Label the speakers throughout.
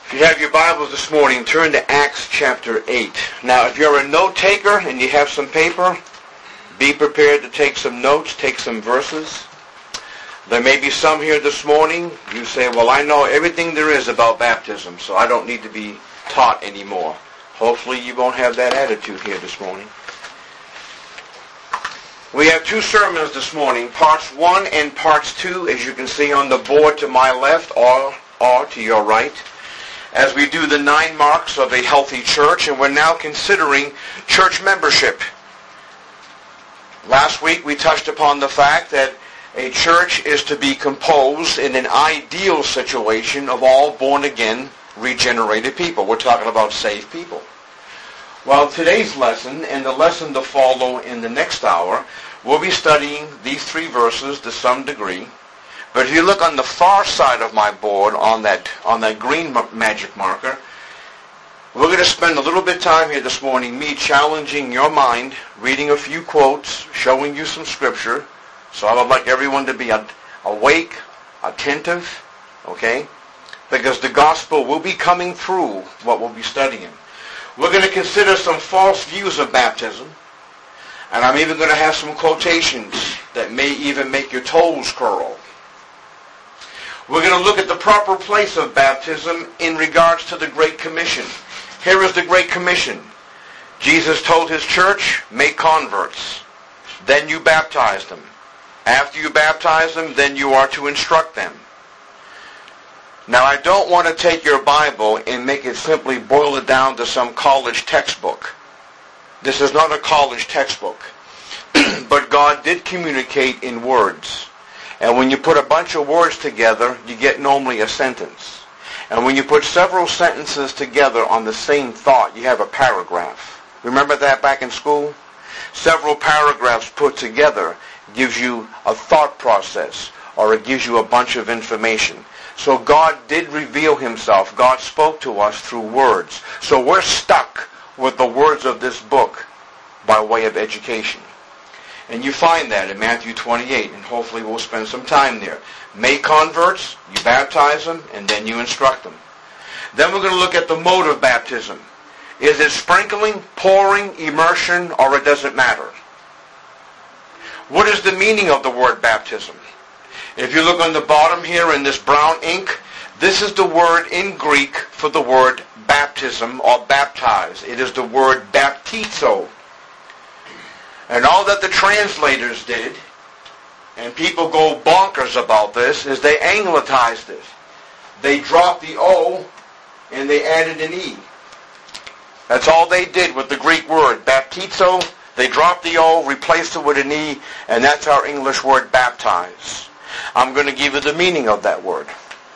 Speaker 1: If you have your Bibles this morning, turn to Acts chapter 8. Now, if you're a note taker and you have some paper, be prepared to take some notes, take some verses. There may be some here this morning. You say, well, I know everything there is about baptism, so I don't need to be taught anymore. Hopefully you won't have that attitude here this morning. We have two sermons this morning, parts 1 and parts 2, as you can see on the board to my left or to your right, as we do the 9 marks of a healthy church, and we're now considering church membership. Last week we touched upon the fact that a church is to be composed in an ideal situation of all born-again, regenerated people. We're talking about saved people. Well, today's lesson and the lesson to follow in the next hour, we'll be studying these 3 verses to some degree. But if you look on the far side of my board on that green magic marker, we're going to spend a little bit of time here this morning, me challenging your mind, reading a few quotes, showing you some scripture. So I would like everyone to be awake, attentive, okay? Because the gospel will be coming through what we'll be studying. We're going to consider some false views of baptism. And I'm even going to have some quotations that may even make your toes curl. We're going to look at the proper place of baptism in regards to the Great Commission. Here is the Great Commission. Jesus told his church, make converts. Then you baptize them. After you baptize them, then you are to instruct them. Now, I don't want to take your Bible and make it simply boil it down to some college textbook. This is not a college textbook. But God did communicate in words. And when you put a bunch of words together, you get normally a sentence. And when you put several sentences together on the same thought, you have a paragraph. Remember that back in school? Several paragraphs put together gives you a thought process, or it gives you a bunch of information. So God did reveal himself. God spoke to us through words. So we're stuck with the words of this book by way of education. And you find that in Matthew 28, and hopefully we'll spend some time there. Make converts, you baptize them, and then you instruct them. Then we're going to look at the mode of baptism. Is it sprinkling, pouring, immersion, or it doesn't matter? What is the meaning of the word baptism? If you look on the bottom here in this brown ink, this is the word in Greek for the word baptism or baptize. It is the word baptizo. And all that the translators did, and people go bonkers about this, is they anglicized it. They dropped the O and they added an E. That's all they did with the Greek word, baptizo. They dropped the O, replaced it with an E, and that's our English word baptize. I'm going to give you the meaning of that word.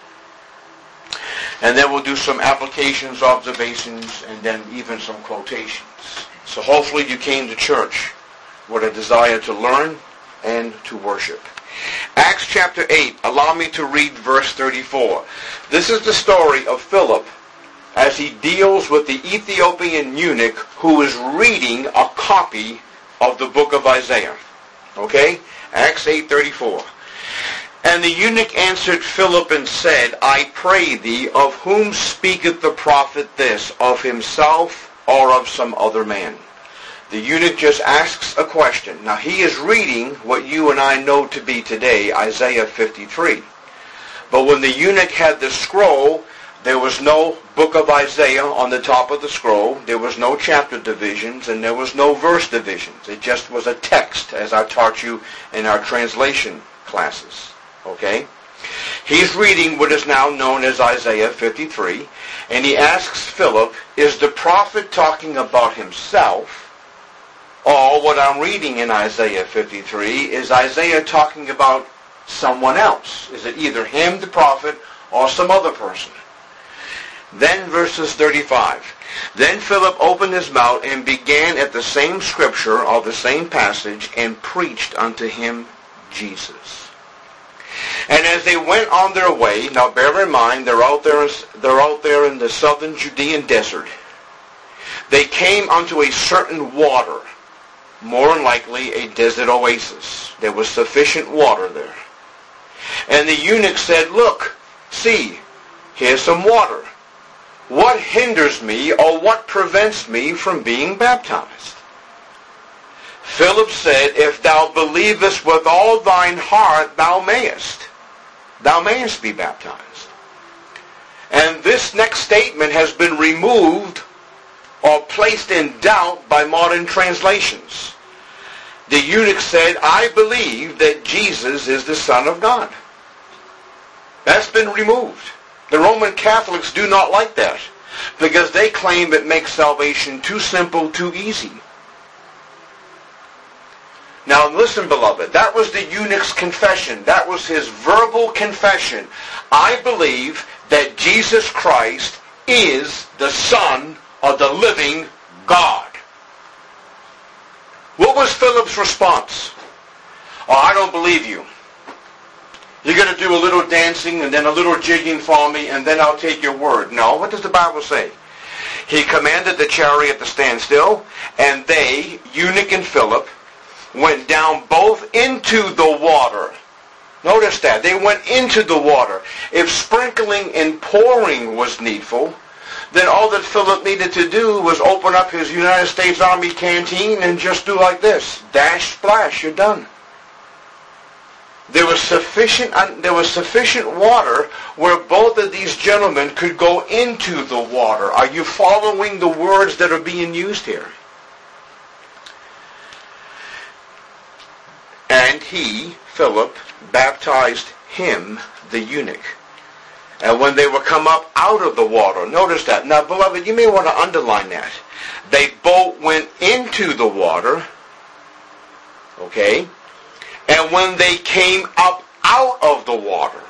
Speaker 1: And then we'll do some applications, observations, and then even some quotations. So hopefully you came to church with a desire to learn and to worship. Acts chapter 8, allow me to read verse 34. This is the story of Philip as he deals with the Ethiopian eunuch who is reading a copy of the book of Isaiah. Okay? Acts 8:34. And the eunuch answered Philip and said, I pray thee, of whom speaketh the prophet this, of himself or of some other man? The eunuch just asks a question. Now he is reading what you and I know to be today, Isaiah 53. But when the eunuch had the scroll, there was no book of Isaiah on the top of the scroll. There was no chapter divisions, and there was no verse divisions. It just was a text, as I taught you in our translation classes. Okay? He's reading what is now known as Isaiah 53, and he asks Philip, is the prophet talking about himself? Or what I'm reading in Isaiah 53, is Isaiah talking about someone else? Is it either him, the prophet, or some other person? Then verses 35. Then Philip opened his mouth and began at the same scripture or the same passage and preached unto him Jesus. And as they went on their way, now bear in mind they're out there in the southern Judean desert. They came unto a certain water, more than likely a desert oasis. There was sufficient water there. And the eunuch said, look, see, here's some water. what hinders me or what prevents me from being baptized? Philip said, if thou believest with all thine heart, thou mayest be baptized. And this next statement has been removed or placed in doubt by modern translations. The eunuch said, I believe that Jesus is the Son of God. That's been removed. The Roman Catholics do not like that because they claim it makes salvation too simple, too easy. Now listen, beloved, that was the eunuch's confession. That was his verbal confession. I believe that Jesus Christ is the Son of the living God. What was Philip's response? Oh, I don't believe you. You're going to do a little dancing and then a little jigging for me and then I'll take your word. No, what does the Bible say? He commanded the chariot to stand still, and they, eunuch and Philip, went down both into the water. Notice that. They went into the water. If sprinkling and pouring was needful, then all that Philip needed to do was open up his United States Army canteen and just do like this. Dash, splash, you're done. There was sufficient water where both of these gentlemen could go into the water. Are you following the words that are being used here? And he, Philip, baptized him, the eunuch. And when they were come up out of the water, notice that. Now, beloved, you may want to underline that. They both went into the water, okay? And when they came up out of the water,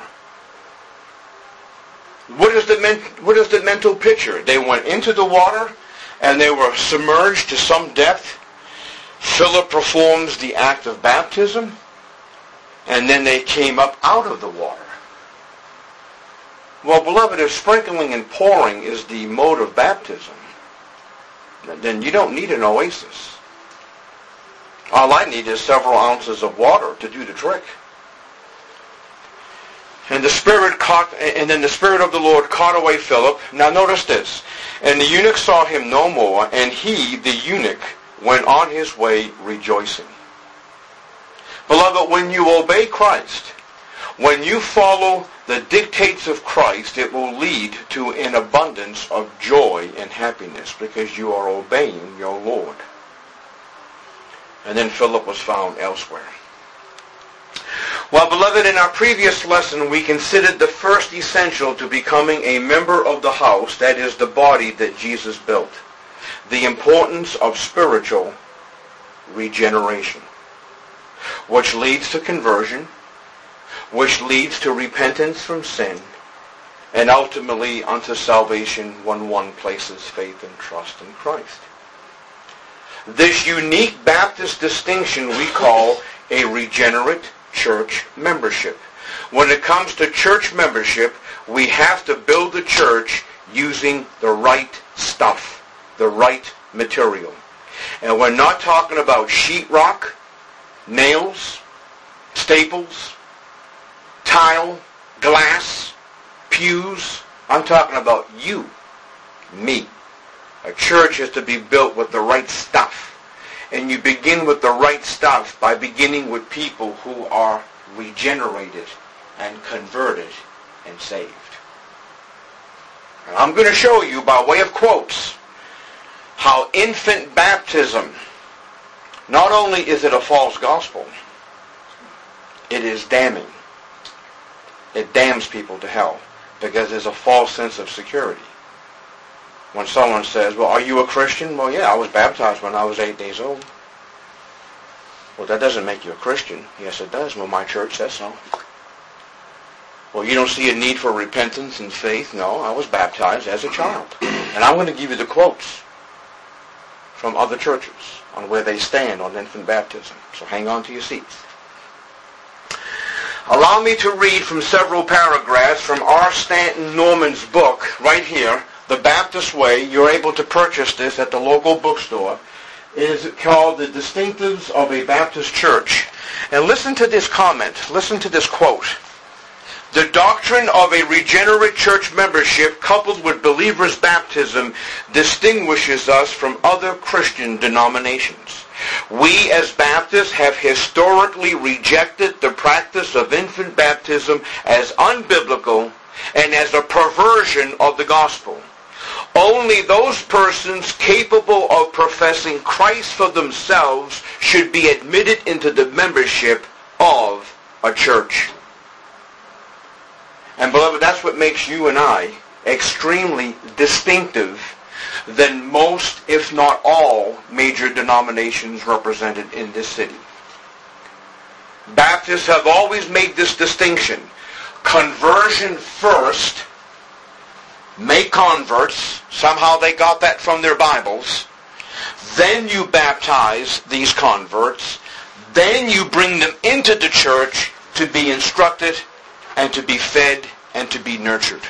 Speaker 1: what is the mental picture? They went into the water, and they were submerged to some depth. Philip performs the act of baptism, and then they came up out of the water. Well, beloved, if sprinkling and pouring is the mode of baptism, then you don't need an oasis. All I need is several ounces of water to do the trick. And then the Spirit of the Lord caught away Philip. Now notice this. And the eunuch saw him no more, and he, the eunuch, went on his way rejoicing. Beloved, when you obey Christ, when you follow the dictates of Christ, it will lead to an abundance of joy and happiness because you are obeying your Lord. And then Philip was found elsewhere. Well, beloved, in our previous lesson, we considered the first essential to becoming a member of the house, that is the body that Jesus built. The importance of spiritual regeneration, which leads to conversion, which leads to repentance from sin, and ultimately unto salvation when one places faith and trust in Christ. This unique Baptist distinction we call a regenerate church membership. When it comes to church membership, we have to build the church using the right stuff, the right material. And we're not talking about sheetrock, nails, staples, tile, glass, pews. I'm talking about you, me. A church is to be built with the right stuff. And you begin with the right stuff by beginning with people who are regenerated and converted and saved. And I'm going to show you by way of quotes how infant baptism, not only is it a false gospel, it is damning. It damns people to hell because there's a false sense of security. When someone says, well, are you a Christian? Well, yeah, I was baptized when I was 8 days old. Well, that doesn't make you a Christian. Yes, it does. Well, my church says so. Well, you don't see a need for repentance and faith? No, I was baptized as a child. And I'm going to give you the quotes from other churches on where they stand on infant baptism. So hang on to your seats. Allow me to read from several paragraphs from R. Stanton Norman's book right here, The Baptist Way. You're able to purchase this at the local bookstore. It is called The Distinctives of a Baptist Church. And listen to this comment. Listen to this quote. The doctrine of a regenerate church membership coupled with believers' baptism distinguishes us from other Christian denominations. We as Baptists have historically rejected the practice of infant baptism as unbiblical and as a perversion of the gospel. Only those persons capable of professing Christ for themselves should be admitted into the membership of a church. And beloved, that's what makes you and I extremely distinctive than most, if not all, major denominations represented in this city. Baptists have always made this distinction. Conversion first, make converts. Somehow they got that from their Bibles. Then you baptize these converts. Then you bring them into the church to be instructed and to be fed and to be nurtured.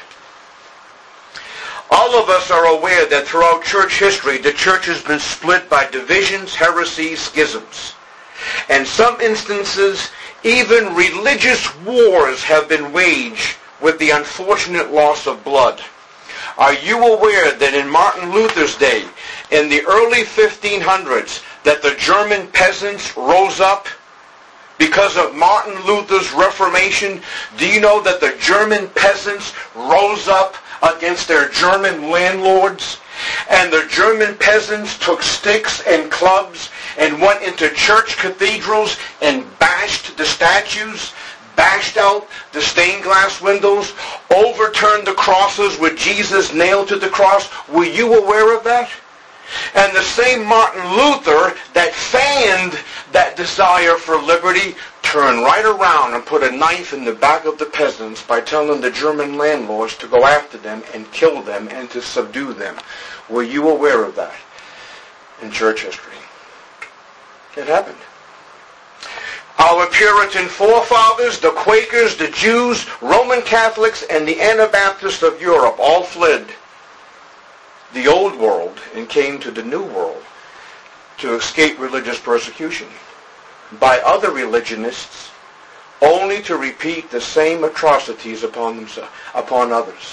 Speaker 1: All of us are aware that throughout church history, the church has been split by divisions, heresies, schisms. In some instances, even religious wars have been waged with the unfortunate loss of blood. Are you aware that in Martin Luther's day, in the early 1500s, that the German peasants rose up because of Martin Luther's Reformation? Do you know that the German peasants rose up against their German landlords? And the German peasants took sticks and clubs and went into church cathedrals and bashed the statues, bashed out the stained glass windows, overturned the crosses with Jesus nailed to the cross. Were you aware of that? And the same Martin Luther that fanned that desire for liberty turned right around and put a knife in the back of the peasants by telling the German landlords to go after them and kill them and to subdue them. Were you aware of that in church history? It happened. Our Puritan forefathers, the Quakers, the Jews, Roman Catholics, and the Anabaptists of Europe all fled the old world and came to the new world to escape religious persecution by other religionists, only to repeat the same atrocities upon others.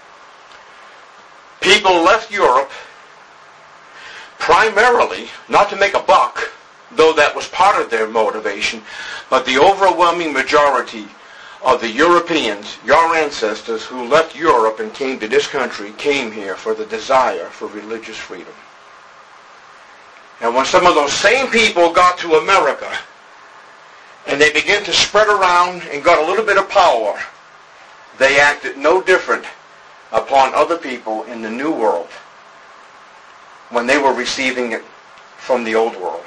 Speaker 1: People left Europe primarily not to make a buck, though that was part of their motivation, but the overwhelming majority of the Europeans, your ancestors who left Europe and came to this country, came here for the desire for religious freedom. And when some of those same people got to America and they began to spread around and got a little bit of power, they acted no different upon other people in the new world when they were receiving it from the old world.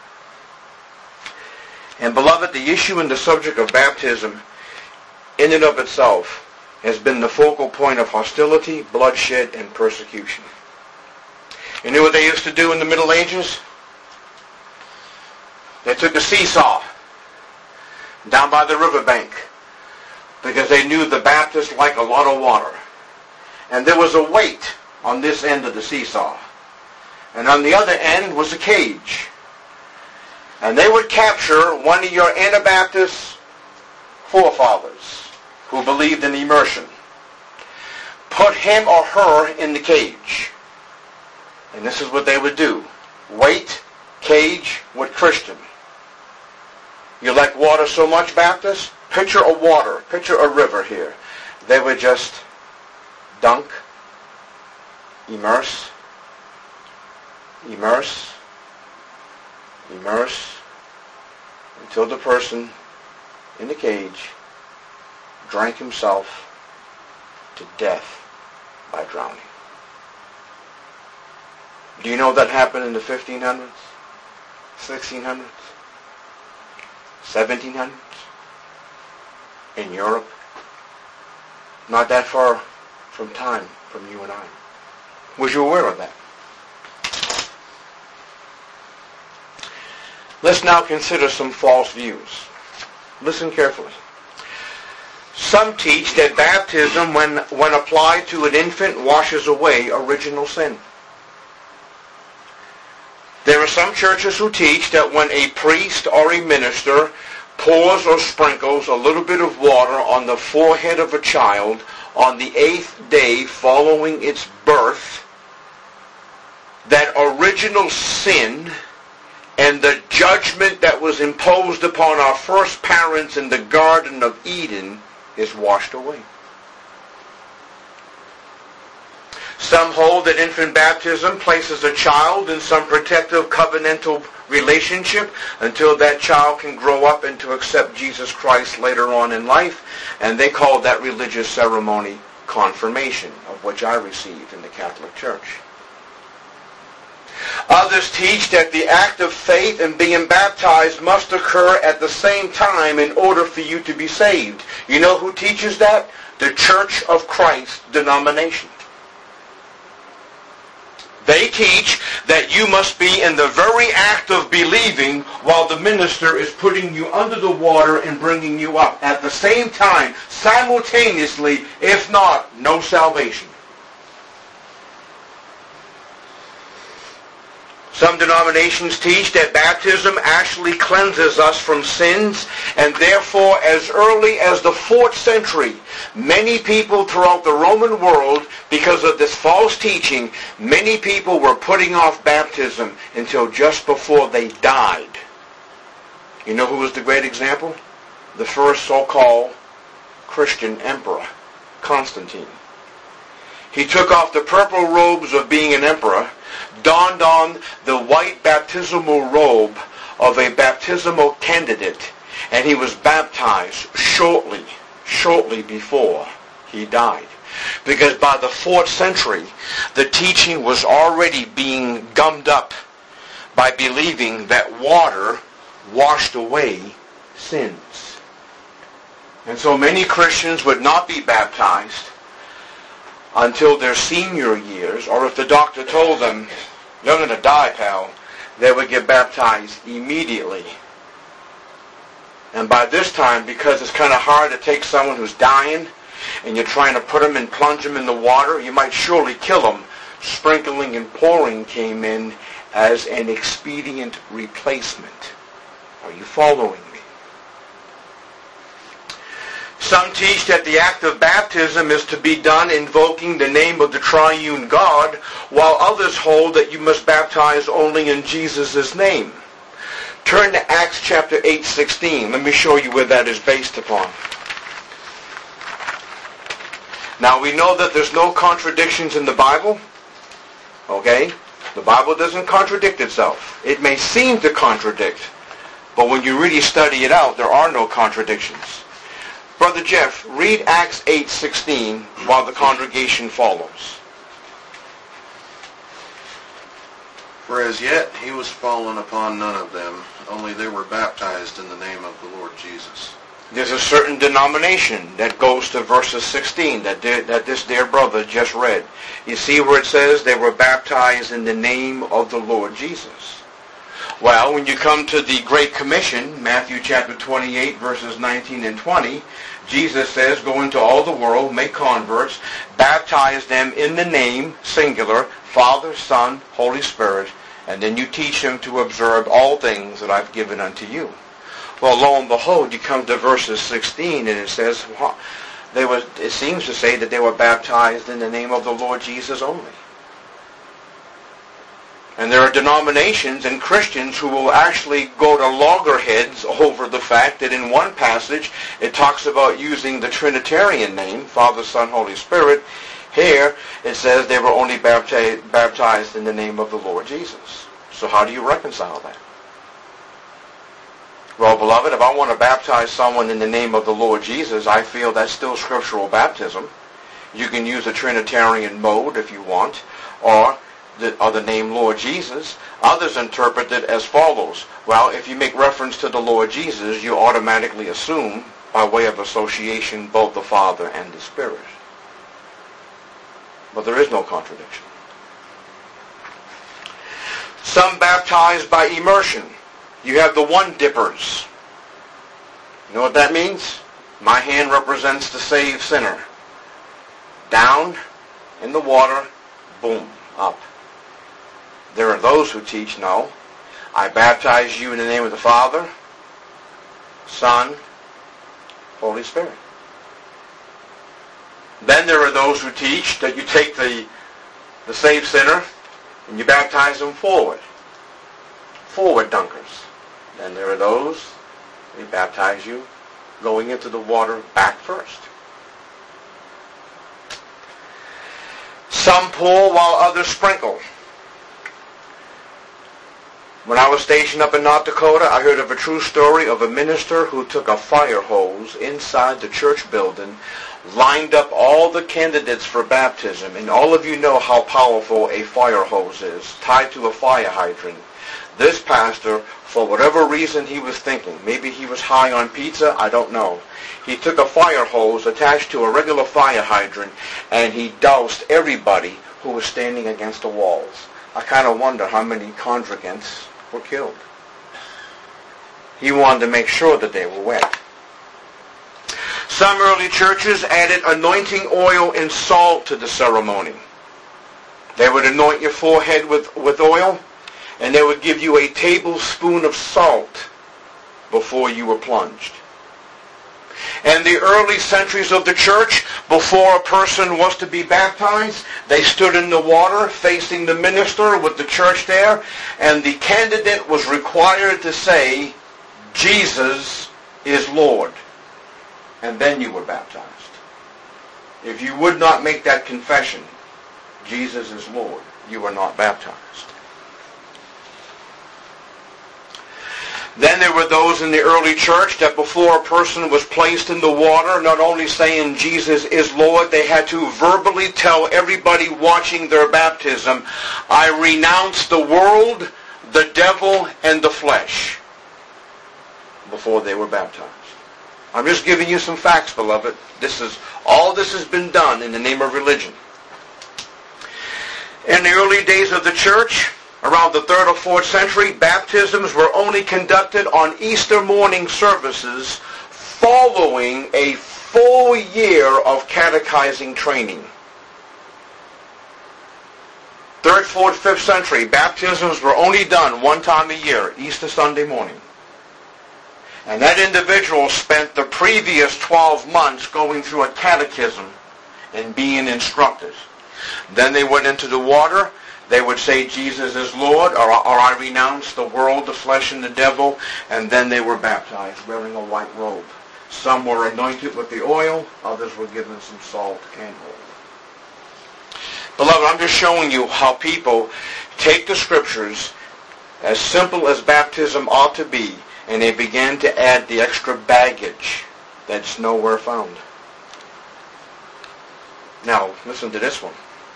Speaker 1: And beloved, the issue and the subject of baptism in and of itself has been the focal point of hostility, bloodshed, and persecution. You know what they used to do in the Middle Ages? They took a seesaw down by the riverbank because they knew the Baptists like a lot of water. And there was a weight on this end of the seesaw. And on the other end was a cage. And they would capture one of your Anabaptist forefathers who believed in immersion, put him or her in the cage. And this is what they would do. Weight, cage with Christian. You like water so much, Baptist? Picture a water, picture a river here. They would just dunk, immerse, immerse, immerse, until the person in the cage drank himself to death by drowning. Do you know that happened in the 1500s, 1600s, 1700s? In Europe? Not that far from time from you and I. Was you aware of that? Let's now consider some false views. Listen carefully. Some teach that baptism, when applied to an infant, washes away original sin. There are some churches who teach that when a priest or a minister pours or sprinkles a little bit of water on the forehead of a child on the 8th day following its birth, that original sin and the judgment that was imposed upon our first parents in the Garden of Eden is washed away. Some hold that infant baptism places a child in some protective covenantal relationship until that child can grow up and to accept Jesus Christ later on in life, and they call that religious ceremony confirmation, of which I received in the Catholic Church. Others teach that the act of faith and being baptized must occur at the same time in order for you to be saved. You know who teaches that? The Church of Christ denomination. They teach that you must be in the very act of believing while the minister is putting you under the water and bringing you up. At the same time, simultaneously, if not, no salvation. Some denominations teach that baptism actually cleanses us from sins, and therefore as early as the 4th century, many people throughout the Roman world, because of this false teaching, many people were putting off baptism until just before they died. You know who was the great example? The first so-called Christian emperor, Constantine. He took off the purple robes of being an emperor, donned on the white baptismal robe of a baptismal candidate, and he was baptized shortly before he died. Because by the 4th century, the teaching was already being gummed up by believing that water washed away sins. And so many Christians would not be baptized until their senior years, or if the doctor told them, you're going to die, pal, they would get baptized immediately. And by this time, because it's kind of hard to take someone who's dying and you're trying to put them and plunge them in the water, you might surely kill them. Sprinkling and pouring came in as an expedient replacement. Are you following me? Some teach that the act of baptism is to be done invoking the name of the triune God, while others hold that you must baptize only in Jesus' name. Turn to Acts chapter 8:16. Let me show you where that is based upon. Now we know that there's no contradictions in the Bible. Okay? The Bible doesn't contradict itself. It may seem to contradict, but when you really study it out, there are no contradictions. Brother Jeff, read Acts 8:16 while the congregation follows.
Speaker 2: For as yet he was fallen upon none of them, only they were baptized in the name of the Lord Jesus.
Speaker 1: There's a certain denomination that goes to verses 16 that this dear brother just read. You see where it says they were baptized in the name of the Lord Jesus. Well, when you come to the Great Commission, Matthew chapter 28, verses 19 and 20, Jesus says, go into all the world, make converts, baptize them in the name, singular, Father, Son, Holy Spirit, and then you teach them to observe all things that I've given unto you. Well, lo and behold, you come to verses 16, and it says, it seems to say that they were baptized in the name of the Lord Jesus only. And there are denominations and Christians who will actually go to loggerheads over the fact that in one passage it talks about using the Trinitarian name, Father, Son, Holy Spirit. Here it says they were only baptized in the name of the Lord Jesus. So how do you reconcile that? Well, beloved, if I want to baptize someone in the name of the Lord Jesus, I feel that's still scriptural baptism. You can use a Trinitarian mode if you want, or the name Lord Jesus. Others interpret it as follows. Well, if you make reference to the Lord Jesus, you automatically assume, by way of association, both the Father and the Spirit. But there is no contradiction. Some baptized by immersion. You have the one-dippers. You know what that means? My hand represents the saved sinner. Down in the water, boom, up. There are those who teach, no, I baptize you in the name of the Father, Son, Holy Spirit. Then there are those who teach that you take the saved sinner and you baptize them forward. Forward dunkers. Then there are those, they baptize you going into the water back first. Some pour while others sprinkle. When I was stationed up in North Dakota, I heard of a true story of a minister who took a fire hose inside the church building, lined up all the candidates for baptism, and all of you know how powerful a fire hose is, tied to a fire hydrant. This pastor, for whatever reason he was thinking, maybe he was high on pizza, I don't know, he took a fire hose attached to a regular fire hydrant and he doused everybody who was standing against the walls. I kind of wonder how many congregants were killed. He wanted to make sure that they were wet. Some early churches added anointing oil and salt to the ceremony. They would anoint your forehead with oil, and they would give you a tablespoon of salt before you were plunged. In the early centuries of the church, before a person was to be baptized, they stood in the water facing the minister with the church there, and the candidate was required to say, Jesus is Lord. And then you were baptized. If you would not make that confession, Jesus is Lord, you were not baptized. Then there were those in the early church that before a person was placed in the water, not only saying Jesus is Lord, they had to verbally tell everybody watching their baptism, I renounce the world, the devil, and the flesh, before they were baptized. I'm just giving you some facts, beloved. All this has been done in the name of religion. In the early days of the church, around the 3rd or 4th century, baptisms were only conducted on Easter morning services following a full year of catechizing training. 3rd, 4th, 5th century, baptisms were only done one time a year, Easter Sunday morning. And that individual spent the previous 12 months going through a catechism and being instructed. Then they went into the water. They would say, Jesus is Lord, or I renounce the world, the flesh, and the devil. And then they were baptized, wearing a white robe. Some were anointed with the oil. Others were given some salt and oil. Beloved, I'm just showing you how people take the Scriptures, as simple as baptism ought to be, and they began to add the extra baggage that's nowhere found. Now, listen to this one.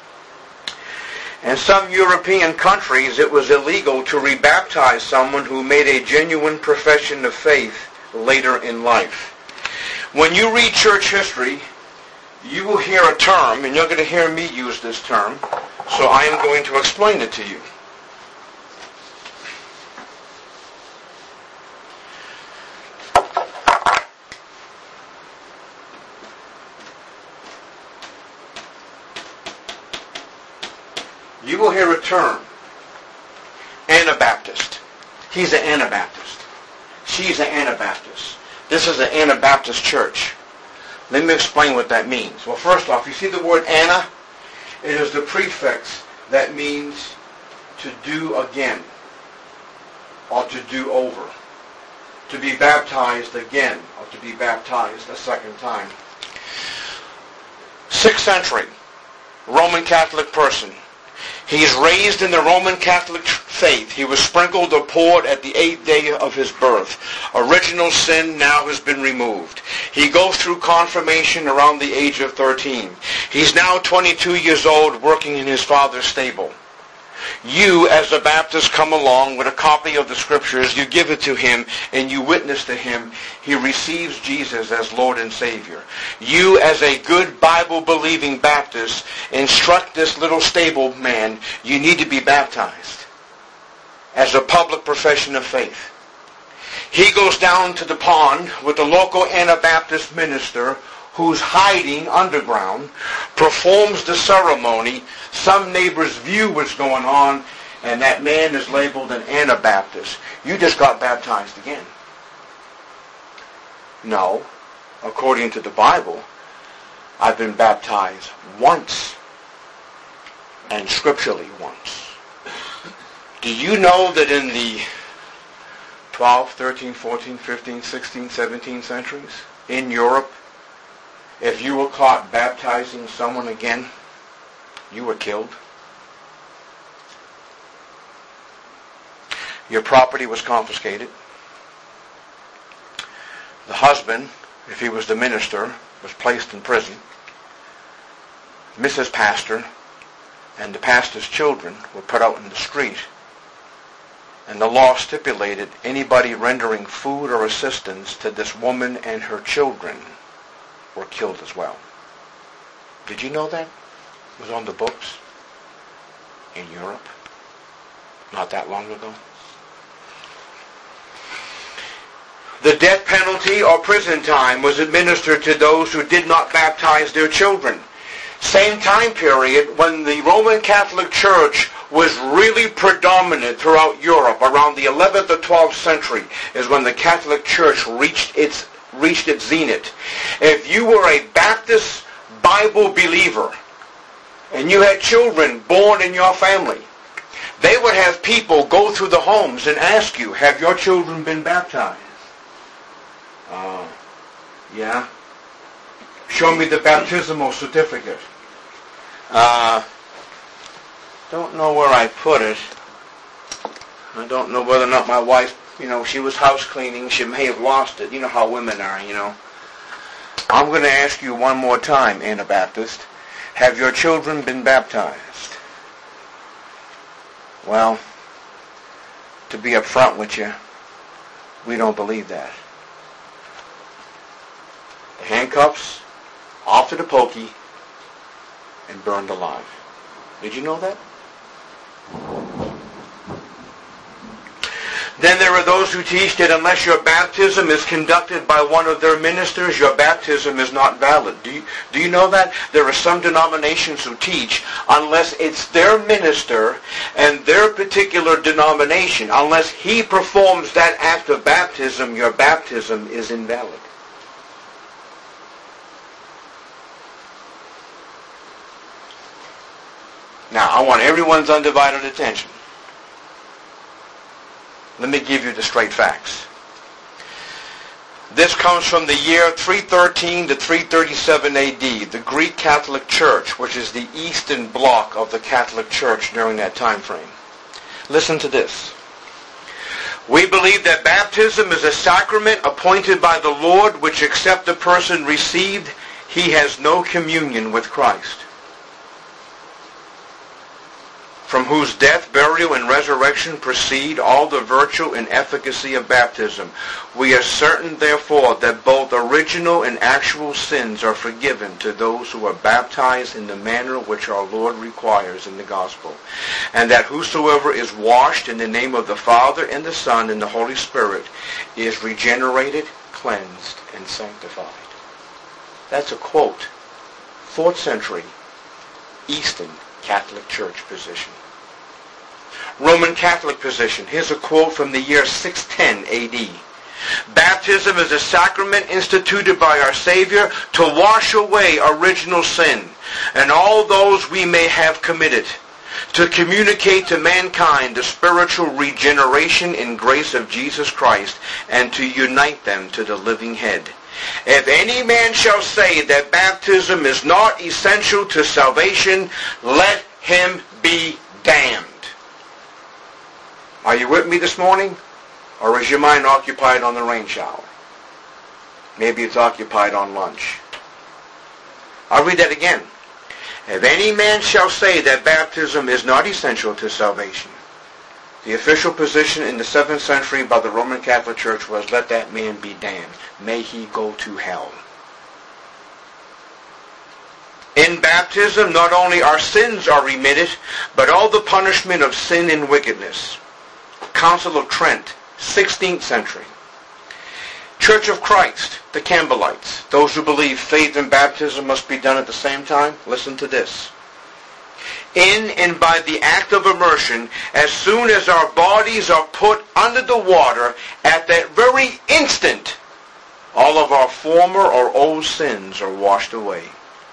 Speaker 1: In some European countries, it was illegal to rebaptize someone who made a genuine profession of faith later in life. When you read church history, you will hear a term, and you're going to hear me use this term, so I am going to explain it to you. You will hear a term, Anabaptist. He's an Anabaptist. She's an Anabaptist. This is an Anabaptist church. Let me explain what that means. Well, first off, you see the word Anna? It is the prefix that means to do again, or to do over, to be baptized again, or to be baptized a second time. 6th century, Roman Catholic person. He's raised in the Roman Catholic faith. He was sprinkled or poured at the 8th day of his birth. Original sin now has been removed. He goes through confirmation around the age of 13. He's now 22 years old, working in his father's stable. You, as a Baptist, come along with a copy of the Scriptures, you give it to him, and you witness to him. He receives Jesus as Lord and Savior. You, as a good Bible-believing Baptist, instruct this little stable man, you need to be baptized as a public profession of faith. He goes down to the pond with the local Anabaptist minister who's hiding underground, performs the ceremony. Some neighbors view what's going on, and that man is labeled an Anabaptist. You just got baptized again. No. According to the Bible, I've been baptized once, and scripturally once. Do you know that in the 12th, 13th, 14th, 15th, 16th, 17th centuries, in Europe, if you were caught baptizing someone again, you were killed? Your property was confiscated. The husband, if he was the minister, was placed in prison. Mrs. Pastor and the pastor's children were put out in the street. And the law stipulated anybody rendering food or assistance to this woman and her children were killed as well. Did you know that? It was on the books in Europe not that long ago. The death penalty or prison time was administered to those who did not baptize their children. Same time period when the Roman Catholic Church was really predominant throughout Europe, around the 11th or 12th century, is when the Catholic Church reached its zenith. If you were a Baptist Bible believer and you had children born in your family, they would have people go through the homes and ask you, have your children been baptized? Yeah. Show me the baptismal certificate. Don't know where I put it. I don't know whether or not my wife, she was house cleaning. She may have lost it. You know how women are, I'm going to ask you one more time, Anabaptist. Have your children been baptized? Well, to be upfront with you, we don't believe that. The handcuffs, off to the pokey, and burned alive. Did you know that? Then there are those who teach that unless your baptism is conducted by one of their ministers, your baptism is not valid. Do you know that? There are some denominations who teach unless it's their minister and their particular denomination, unless he performs that act of baptism, your baptism is invalid. Now, I want everyone's undivided attention. Let me give you the straight facts. This comes from the year 313 to 337 AD, the Greek Catholic Church, which is the Eastern Bloc of the Catholic Church during that time frame. Listen to this. We believe that baptism is a sacrament appointed by the Lord, which except the person received, he has no communion with Christ, from whose death, burial, and resurrection proceed all the virtue and efficacy of baptism. We are certain, therefore, that both original and actual sins are forgiven to those who are baptized in the manner which our Lord requires in the gospel, and that whosoever is washed in the name of the Father and the Son and the Holy Spirit is regenerated, cleansed, and sanctified. That's a quote. 4th century Eastern Catholic Church position. Roman Catholic position. Here's a quote from the year 610 AD. Baptism is a sacrament instituted by our Savior to wash away original sin and all those we may have committed, to communicate to mankind the spiritual regeneration and grace of Jesus Christ, and to unite them to the living head. If any man shall say that baptism is not essential to salvation, let him be damned. Are you with me this morning? Or is your mind occupied on the rain shower? Maybe it's occupied on lunch. I'll read that again. If any man shall say that baptism is not essential to salvation, the official position in the 7th century by the Roman Catholic Church was, let that man be damned. May he go to hell. In baptism, not only our sins are remitted, but all the punishment of sin and wickedness. Council of Trent, 16th century. Church of Christ, the Campbellites, those who believe faith and baptism must be done at the same time. Listen to this. In and by the act of immersion, as soon as our bodies are put under the water, at that very instant, All of our former or old sins are washed away.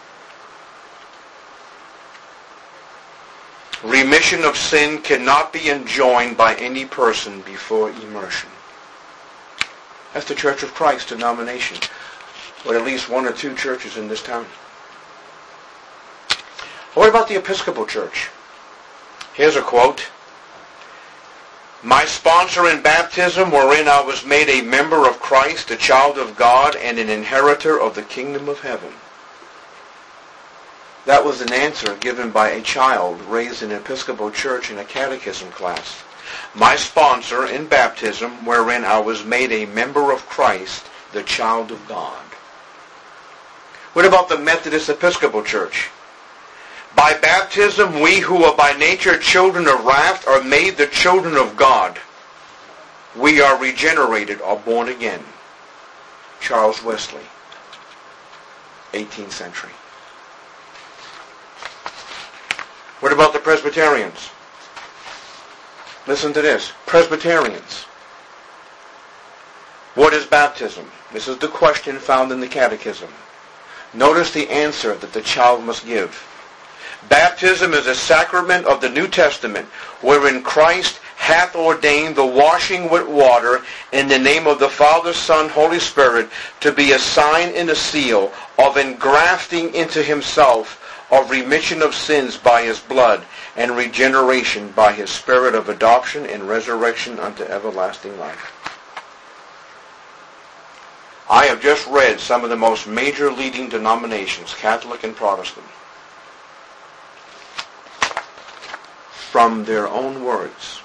Speaker 1: Remission of sin cannot be enjoined by any person before immersion. That's the Church of Christ denomination, with at least one or two churches in this town. What about the Episcopal Church? Here's a quote. My sponsor in baptism, wherein I was made a member of Christ, a child of God, and an inheritor of the kingdom of heaven. That was an answer given by a child raised in an Episcopal church in a catechism class. My sponsor in baptism, wherein I was made a member of Christ, the child of God. What about the Methodist Episcopal Church? By baptism, we who are by nature children of wrath are made the children of God. We are regenerated or born again. Charles Wesley, 18th century. What about the Presbyterians? Listen to this. Presbyterians. What is baptism? This is the question found in the Catechism. Notice the answer that the child must give. Baptism is a sacrament of the New Testament, wherein Christ hath ordained the washing with water in the name of the Father, Son, Holy Spirit, to be a sign and a seal of engrafting into himself, of remission of sins by his blood, and regeneration by his Spirit of adoption and resurrection unto everlasting life. I have just read some of the most major leading denominations, Catholic and Protestant, from their own words,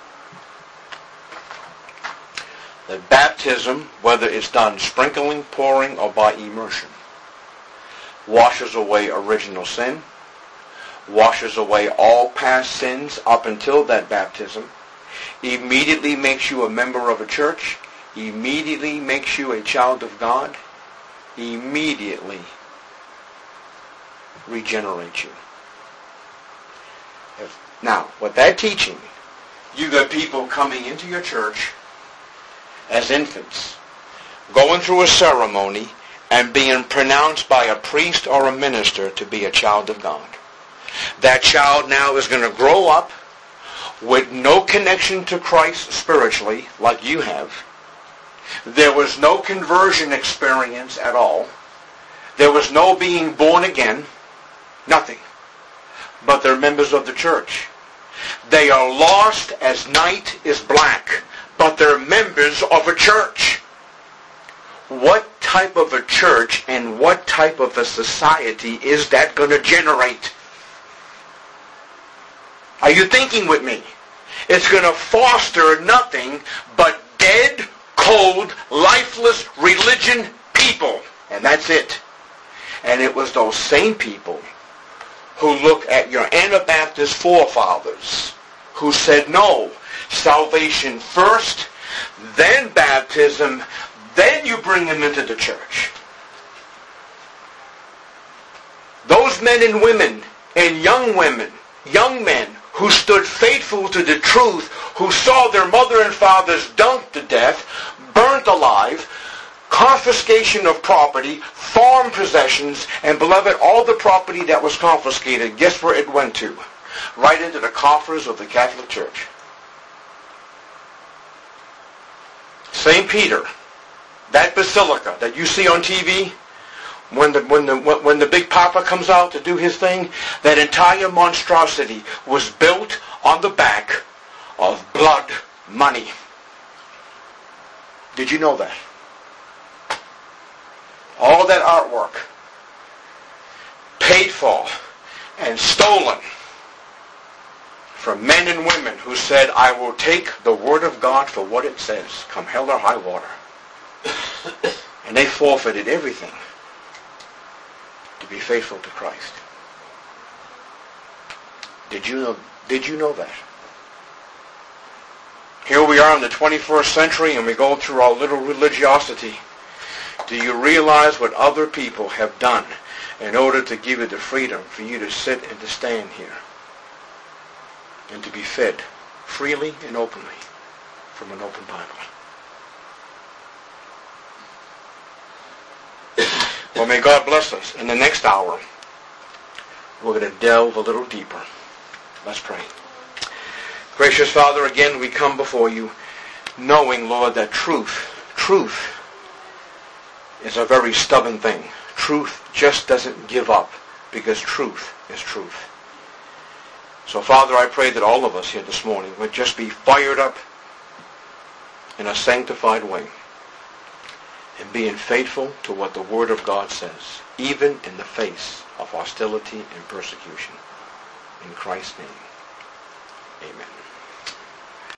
Speaker 1: that baptism, whether it's done sprinkling, pouring, or by immersion, washes away original sin, washes away all past sins up until that baptism, immediately makes you a member of a church, immediately makes you a child of God, immediately regenerates you. Now, with that teaching, you got people coming into your church as infants, going through a ceremony, and being pronounced by a priest or a minister to be a child of God. That child now is going to grow up with no connection to Christ spiritually, like you have. There was no conversion experience at all. There was no being born again. Nothing. But they're members of the church. They are lost as night is black, but they're members of a church. What type of a church and what type of a society is that going to generate? Are you thinking with me? It's going to foster nothing but dead, cold, lifeless religion people. And that's it. And it was those same people who look at your Anabaptist forefathers who said, no, salvation first, then baptism, then you bring them into the church. Those men and women and young women, young men who stood faithful to the truth, who saw their mother and fathers dunked to death, burnt alive, confiscation of property, farm possessions, and beloved, all the property that was confiscated, guess where it went to? Right into the coffers of the Catholic Church. St. Peter, that basilica that you see on TV, when the big papa comes out to do his thing, that entire monstrosity was built on the back of blood money. Did you know that? All that artwork paid for and stolen from men and women who said, I will take the Word of God for what it says, come hell or high water. And they forfeited everything to be faithful to Christ. Did you know that? Here we are in the 21st century and we go through our little religiosity. Do you realize what other people have done in order to give you the freedom for you to sit and to stand here and to be fed freely and openly from an open Bible? Well, may God bless us. In the next hour, we're going to delve a little deeper. Let's pray. Gracious Father, again we come before you knowing, Lord, that truth is a very stubborn thing. Truth just doesn't give up because truth is truth. So, Father, I pray that all of us here this morning would just be fired up in a sanctified way and being faithful to what the Word of God says, even in the face of hostility and persecution. In Christ's name, amen.